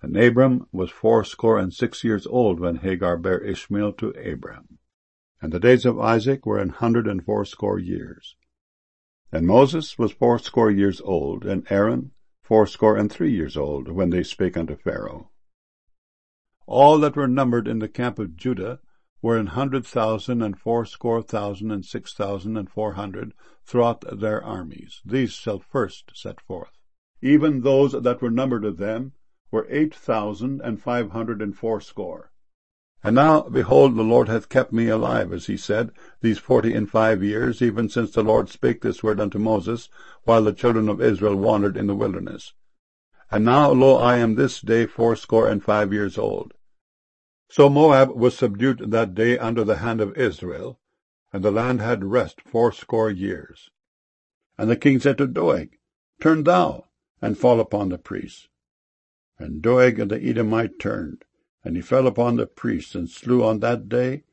And Abram was 86 old when Hagar bare Ishmael to Abram. And the days of Isaac were 180 years. And Moses was 80 years old, and Aaron 83 years old, when they spake unto Pharaoh. All that were numbered in the camp of Judah were 100,000 and 80,000 and 6,400 throughout their armies. These shall first set forth. Even those that were numbered of them were 8,580. And now, behold, the Lord hath kept me alive, as he said, these 45 years, even since the Lord spake this word unto Moses, while the children of Israel wandered in the wilderness. And now, lo, I am this day 85 years old. So Moab was subdued that day under the hand of Israel, and the land had rest 80 years. And the king said to Doeg, Turn thou, and fall upon the priests. And Doeg the Edomite turned, and he fell upon the priests, and slew on that day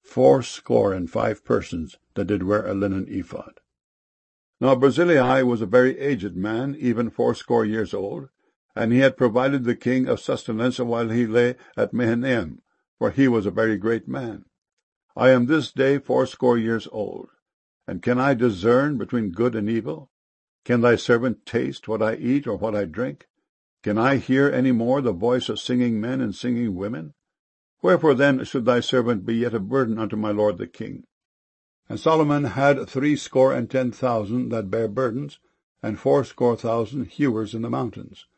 85 persons that did wear a linen ephod. Now Barzillai was a very aged man, even 80 years old, and he had provided the king of sustenance while he lay at Mahanaim, for he was a very great man. I am this day 80 years old, and can I discern between good and evil? Can thy servant taste what I eat or what I drink? Can I hear any more the voice of singing men and singing women? Wherefore then should thy servant be yet a burden unto my lord the king? And Solomon had 10,000 that bare burdens, and 80,000 hewers in the mountains.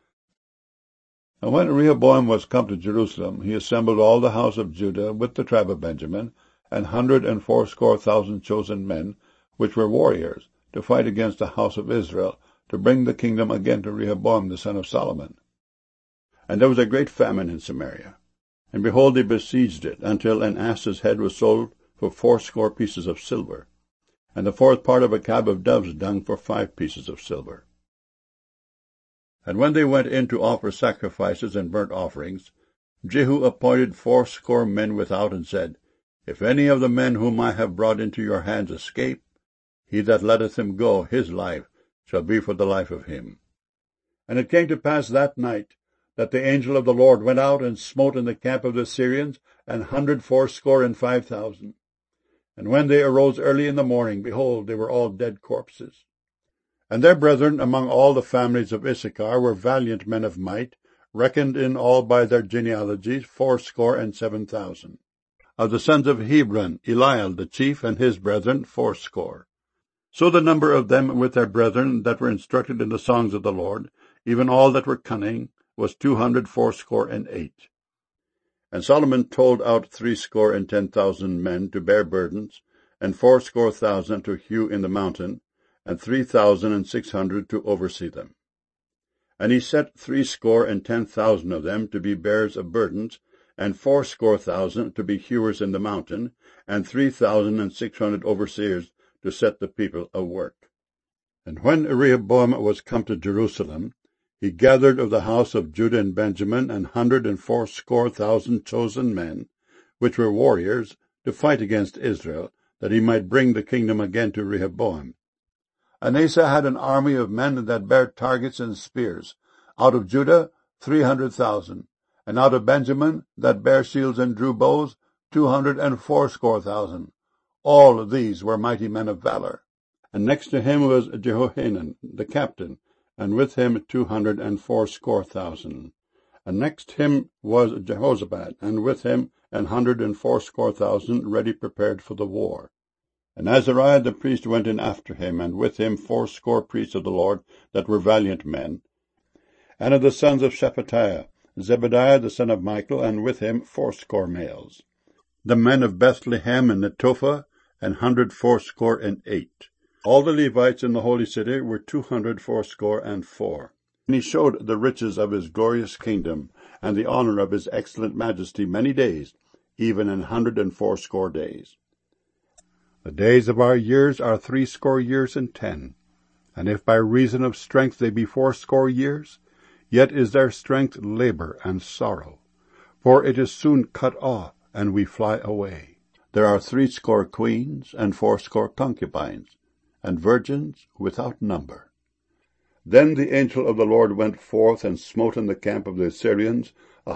And when Rehoboam was come to Jerusalem, he assembled all the house of Judah with the tribe of Benjamin, 180,000 chosen men, which were warriors, to fight against the house of Israel, to bring the kingdom again to Rehoboam the son of Solomon. And there was a great famine in Samaria. And behold, they besieged it, until an ass's head was sold for 80 pieces of silver, and the fourth part of a cab of dove's dung for 5 pieces of silver. And when they went in to offer sacrifices and burnt offerings, Jehu appointed 80 men without, and said, If any of the men whom I have brought into your hands escape, he that letteth him go, his life shall be for the life of him. And it came to pass that night, that the angel of the Lord went out and smote in the camp of the Syrians 185,000. And when they arose early in the morning, behold, they were all dead corpses. And their brethren among all the families of Issachar were valiant men of might, reckoned in all by their genealogies 87,000. Of the sons of Hebron, Eliel the chief, and his brethren 80. So the number of them with their brethren that were instructed in the songs of the Lord, even all that were cunning, was 288. And Solomon told out 10,000 men to bear burdens, and 80,000 to hew in the mountain, and 3,600 to oversee them. And he set 10,000 of them to be bearers of burdens, and 80,000 to be hewers in the mountain, and 3,600 overseers to set the people a work. And when Rehoboam was come to Jerusalem, he gathered of the house of Judah and Benjamin 180,000 chosen men, which were warriors, to fight against Israel, that he might bring the kingdom again to Rehoboam. And Asa had an army of men that bare targets and spears, out of Judah 300,000, and out of Benjamin that bare shields and drew bows 280,000. All of these were mighty men of valor. And next to him was Jehohanan the captain, and with him 280,000. And next him was Jehoshaphat, and with him 180,000 ready prepared for the war. And Azariah the priest went in after him, and with him 80 priests of the Lord that were valiant men. And of the sons of Shephatiah, Zebadiah the son of Michael, and with him 80 males. The men of Bethlehem and Netophah, 180. All the Levites in the holy city were 284. And he showed the riches of his glorious kingdom, and the honor of his excellent majesty many days, even 180 days. The days of our years are 80 years and 10, and if by reason of strength they be 80 years, yet is their strength labor and sorrow, for it is soon cut off, and we fly away. There are 80 queens, and 80 concubines, and virgins without number. Then the angel of the Lord went forth and smote in the camp of the Assyrians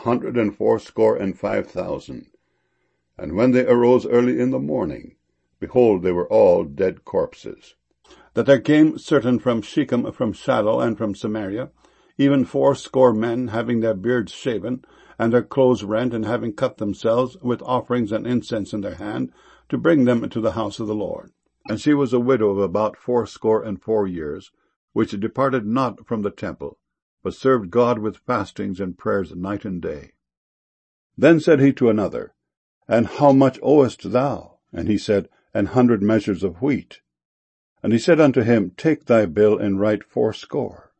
185,000. And when they arose early in the morning, behold, they were all dead corpses. That there came certain from Shechem, from Shiloh, and from Samaria, even 80 men, having their beards shaven, and their clothes rent, and having cut themselves, with offerings and incense in their hand, to bring them to the house of the Lord. And she was a widow of about 84 years, which departed not from the temple, but served God with fastings and prayers night and day. Then said he to another, And how much owest thou? And he said, 100 measures of wheat. And he said unto him, Take thy bill and write 80.